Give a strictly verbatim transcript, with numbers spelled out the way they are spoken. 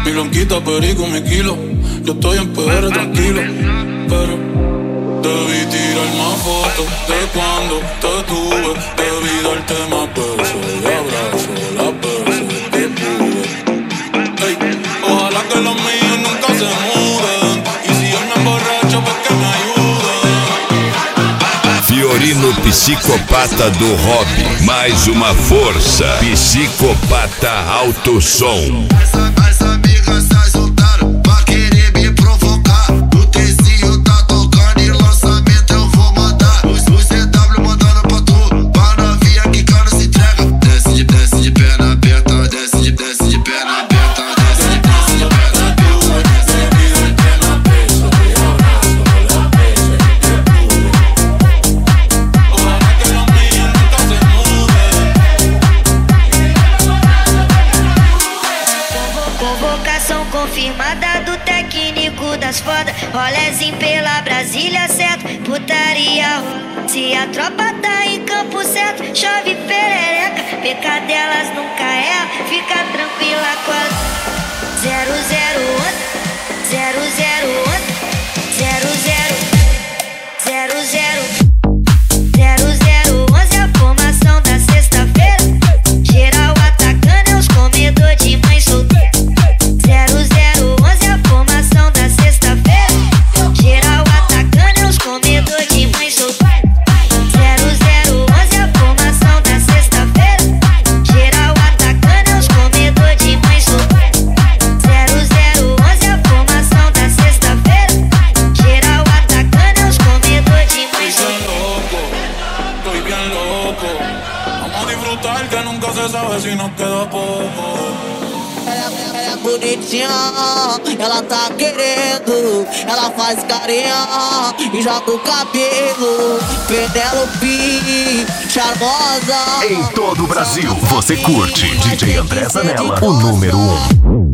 Mi blanquita, perico, mi kilo. Yo estoy en P R tranquilo, pero debí tirar más fotos de cuando te tuve. Debí darte más besos y abrazos las veces que pude. Ey, ojalá que los míos nunca se muden. Y si yo me emborracho, pues que me ayuden. Fiorino Psicopata do Hobby. Mais uma força. Psicopata Alto Som. As amigas se juntaram pra querer me provocar. O Tezinho tá tocando e lançamento eu vou mandar. Os, os C W mandando pra tu, pra novinha que cana se entrega. Desce de, desce de perna aberta, desce de, desce de perna aberta, desce de, desce de perna aberta, desce de, desce de perna aberta. Ojalá que los míos nunca se muden. Convocação confirmada do técnico das fodas. Rolezinho pela Brasília, certo? Putaria rola. Se a tropa tá em campo certo, chove perereca. Pecadelas nunca erra, fica tranquila com a zero zero onze, zero zero onze, zero zero, zero zero, zero zero onze. A formação da sexta-feira. Geral atacando é os comedor de mãe solteira. Zero zero onze. A formação da sexta-feira. Geral atacando é os comedor de mãe solteira. Zero zero onze. A formação da sexta-feira. Geral atacando é os comedor de mãe solteira. Zero zero onze. A formação da sexta-feira. Geral atacando é os comedor de mãe Estoy bien solteira. loco, estoy bien loco. Vamos a disfrutar que nunca se sabe si nos queda poco. Ela é bonitinha, ela tá querendo. Ela faz carinha e joga o cabelo. Penélope, charmosa. Em todo o Brasil, você curte D J André Zanella, o número um.